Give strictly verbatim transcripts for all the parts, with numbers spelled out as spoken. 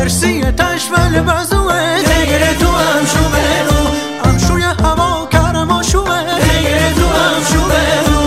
مرسی تشول بزوه تیگره تو هم شو برو هم شوی هوا کرم و شوه تیگره تو هم شو برو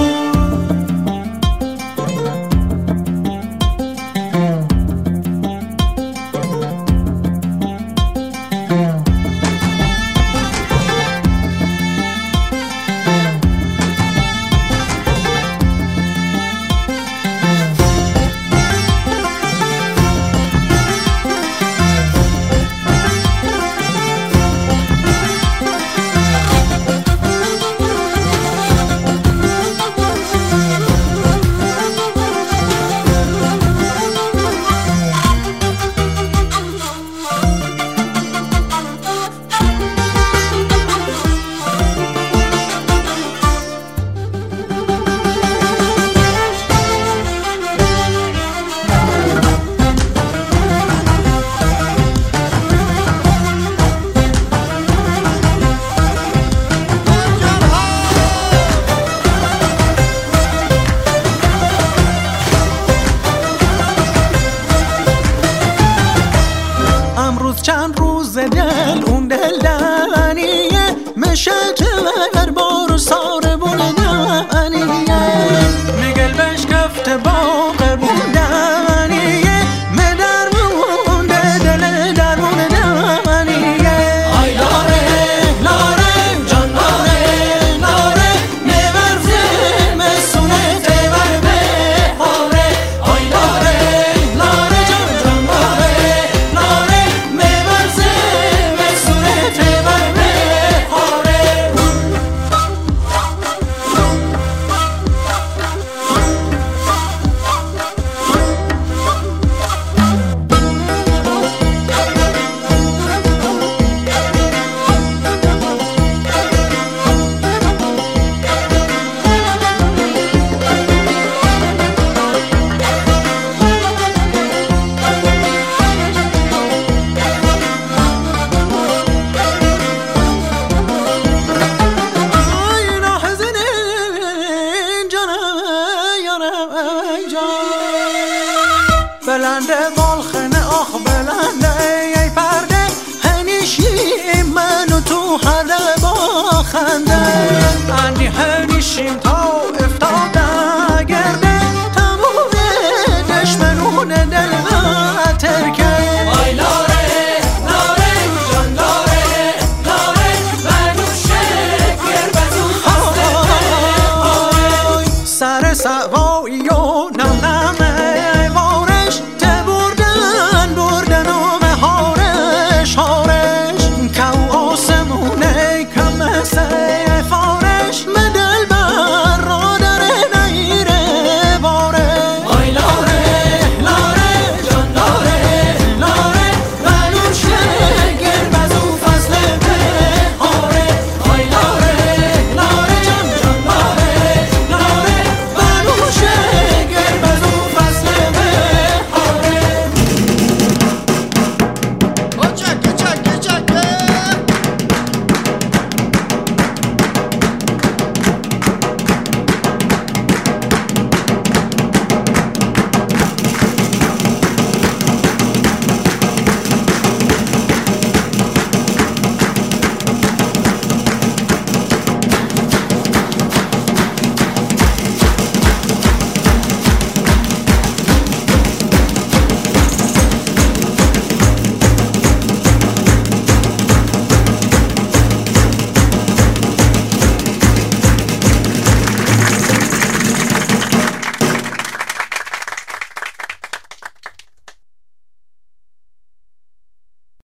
چند روز دل اون دل دنیه میشه که بر بارو ساره بولدنیه میگل بش کفت باقه بودنیه مدر مونده دل در بولدنیه آی لاره لاره جان لاره لاره نورزه مسونه تیور بهاره آی لاره لاره جان جان لاره لاره بلنده بالخنه آخ بلنده ای پرده هنیشی منو تو هر با خنده انی هنیشیم تا افتاده گرده تموم دشمنون دل